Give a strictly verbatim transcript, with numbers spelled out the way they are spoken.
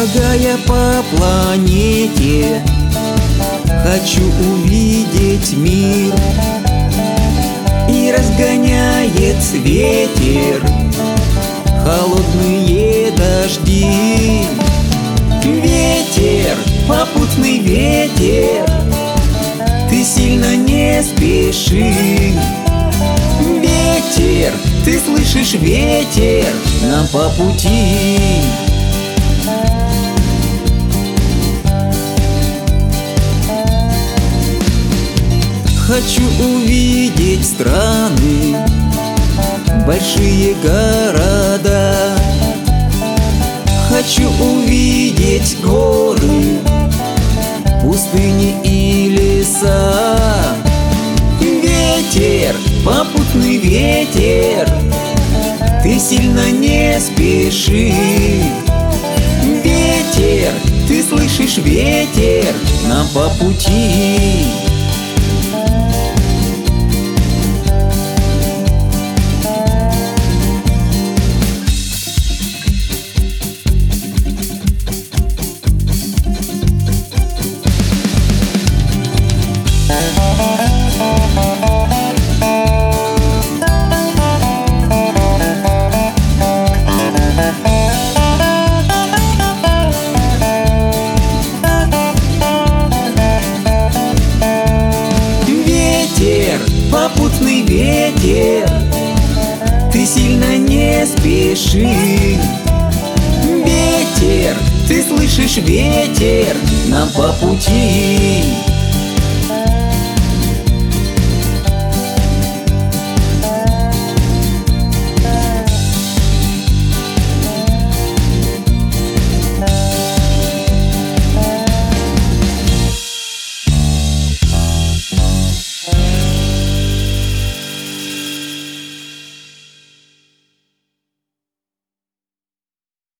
Шагая по планете, хочу увидеть мир. И разгоняет ветер холодные дожди. Ветер, попутный ветер, ты сильно не спеши. Ветер, ты слышишь, ветер, нам по пути. Хочу увидеть страны, большие города. Хочу увидеть горы, пустыни и леса. Ветер, попутный ветер, ты сильно не спеши. Ветер, ты слышишь, ветер, нам по пути. Попутный ветер, ты сильно не спеши. Ветер, ты слышишь, ветер, нам по пути.